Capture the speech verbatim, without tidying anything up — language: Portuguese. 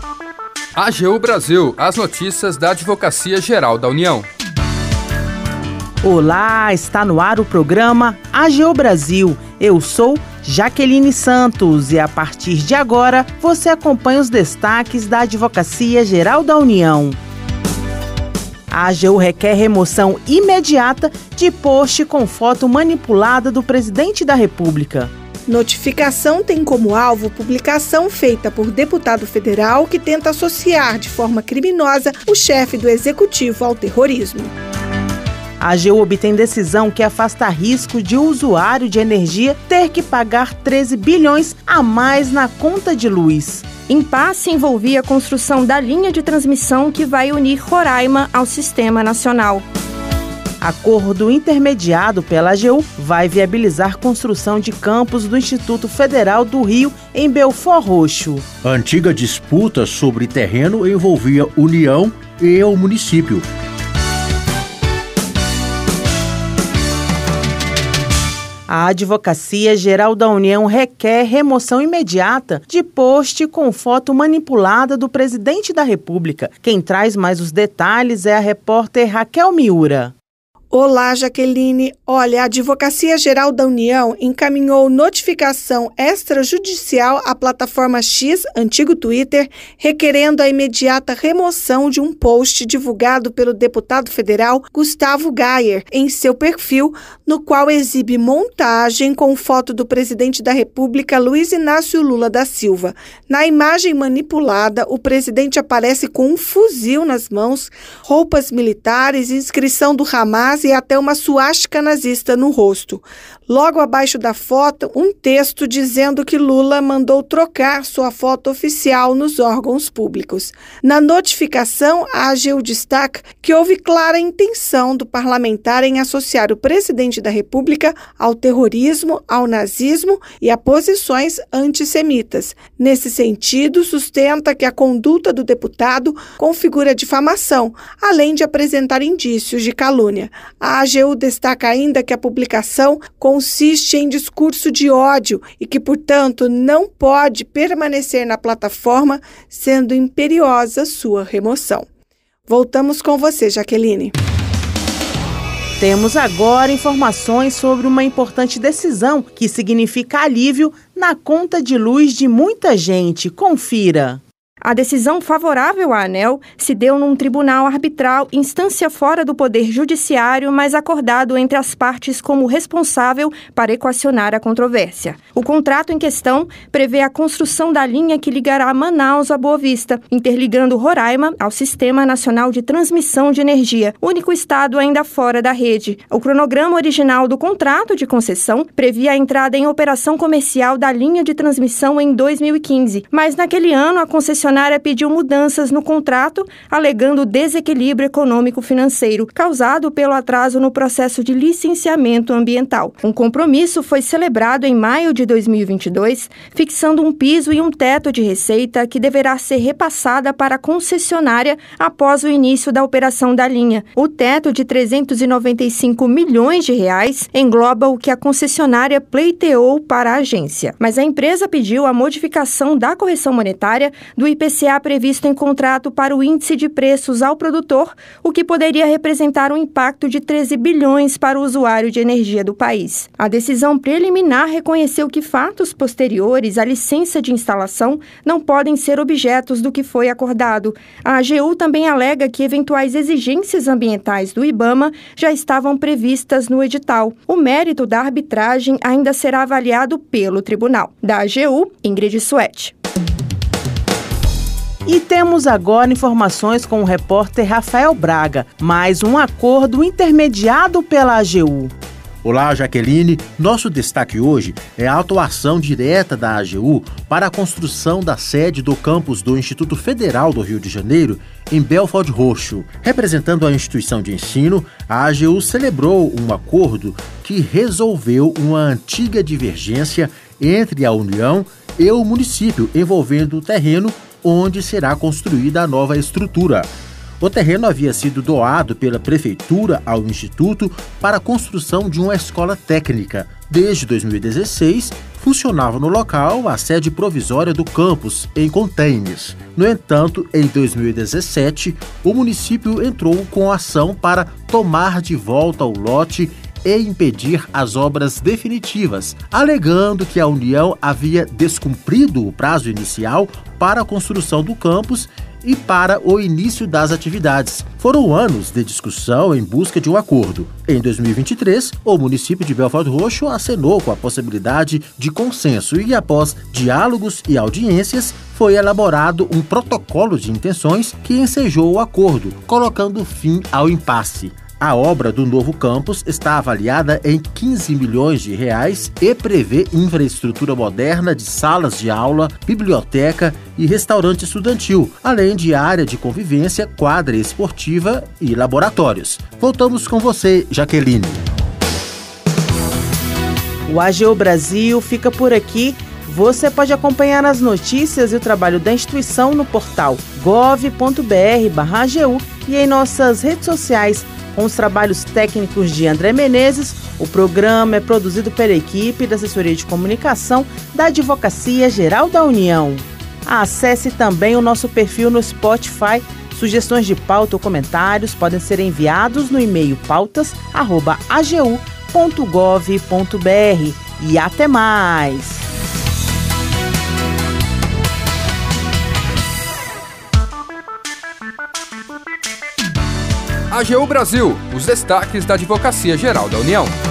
A G U Brasil, as notícias da Advocacia Geral da União. Olá, está no ar o programa A G U Brasil. Eu sou Jaqueline Santos e a partir de agora você acompanha os destaques da Advocacia Geral da União. A A G U requer remoção imediata de post com foto manipulada do presidente da República. Notificação tem como alvo publicação feita por deputado federal que tenta associar de forma criminosa o chefe do executivo ao terrorismo. A A G U obtém decisão que afasta risco de o usuário de energia ter que pagar treze bilhões a mais na conta de luz. Impasse envolvia a construção da linha de transmissão que vai unir Roraima ao Sistema Nacional. Acordo intermediado pela A G U vai viabilizar construção de campus do Instituto Federal do Rio em Belford Roxo. A antiga disputa sobre terreno envolvia União e o município. A Advocacia Geral da União requer remoção imediata de post com foto manipulada do presidente da República. Quem traz mais os detalhes é a repórter Raquel Miura. Olá, Jaqueline. Olha, a Advocacia Geral da União encaminhou notificação extrajudicial à plataforma X, antigo Twitter, requerendo a imediata remoção de um post divulgado pelo deputado federal Gustavo Gayer em seu perfil, no qual exibe montagem com foto do presidente da República, Luiz Inácio Lula da Silva. Na imagem manipulada, o presidente aparece com um fuzil nas mãos, roupas militares, inscrição do Hamas e até uma suástica nazista no rosto. Logo abaixo da foto, um texto dizendo que Lula mandou trocar sua foto oficial nos órgãos públicos. Na notificação, a A G U destaca que houve clara intenção do parlamentar em associar o presidente da República ao terrorismo, ao nazismo e a posições antissemitas. Nesse sentido, sustenta que a conduta do deputado configura difamação, além de apresentar indícios de calúnia. A A G U destaca ainda que a publicação consiste em discurso de ódio e que, portanto, não pode permanecer na plataforma, sendo imperiosa sua remoção. Voltamos com você, Jaqueline. Temos agora informações sobre uma importante decisão que significa alívio na conta de luz de muita gente. Confira. A decisão favorável à ANEEL se deu num tribunal arbitral, instância fora do Poder Judiciário, mas acordado entre as partes como responsável para equacionar a controvérsia. O contrato em questão prevê a construção da linha que ligará Manaus a Boa Vista, interligando Roraima ao Sistema Nacional de Transmissão de Energia, único estado ainda fora da rede. O cronograma original do contrato de concessão previa a entrada em operação comercial da linha de transmissão em dois mil e quinze, mas naquele ano a concessionária A concessionária pediu mudanças no contrato, alegando desequilíbrio econômico-financeiro causado pelo atraso no processo de licenciamento ambiental. Um compromisso foi celebrado em maio de dois mil e vinte e dois, fixando um piso e um teto de receita que deverá ser repassada para a concessionária após o início da operação da linha. O teto de trezentos e noventa e cinco milhões de reais engloba o que a concessionária pleiteou para a agência. Mas a empresa pediu a modificação da correção monetária do I P C A previsto em contrato para o índice de preços ao produtor, o que poderia representar um impacto de treze bilhões para o usuário de energia do país. A decisão preliminar reconheceu que fatos posteriores à licença de instalação não podem ser objetos do que foi acordado. A A G U também alega que eventuais exigências ambientais do IBAMA já estavam previstas no edital. O mérito da arbitragem ainda será avaliado pelo tribunal. Da A G U, Ingrid Suete. E temos agora informações com o repórter Rafael Braga, mais um acordo intermediado pela A G U. Olá, Jaqueline. Nosso destaque hoje é a atuação direta da A G U para a construção da sede do campus do Instituto Federal do Rio de Janeiro em Belford Roxo. Representando a instituição de ensino, a A G U celebrou um acordo que resolveu uma antiga divergência entre a União e o município envolvendo o terreno onde será construída a nova estrutura. O terreno havia sido doado pela Prefeitura ao Instituto para a construção de uma escola técnica. Desde dois mil e dezesseis, funcionava no local a sede provisória do campus, em containers. No entanto, em dois mil e dezessete, o município entrou com ação para tomar de volta o lote e impedir as obras definitivas, alegando que a União havia descumprido o prazo inicial para a construção do campus e para o início das atividades. Foram anos de discussão em busca de um acordo. Em dois mil e vinte e três, o município de Belford Roxo acenou com a possibilidade de consenso e, após diálogos e audiências, foi elaborado um protocolo de intenções que ensejou o acordo, colocando fim ao impasse. A obra do novo campus está avaliada em quinze milhões de reais e prevê infraestrutura moderna de salas de aula, biblioteca e restaurante estudantil, além de área de convivência, quadra esportiva e laboratórios. Voltamos com você, Jaqueline. O A G U Brasil fica por aqui. Você pode acompanhar as notícias e o trabalho da instituição no portal gov ponto br barra A G U e em nossas redes sociais. Com os trabalhos técnicos de André Menezes, o programa é produzido pela equipe da Assessoria de Comunicação da Advocacia Geral da União. Acesse também o nosso perfil no Spotify. Sugestões de pauta ou comentários podem ser enviados no e-mail pautas arroba a g u ponto gov ponto br. E até mais! A G U Brasil, os destaques da Advocacia Geral da União.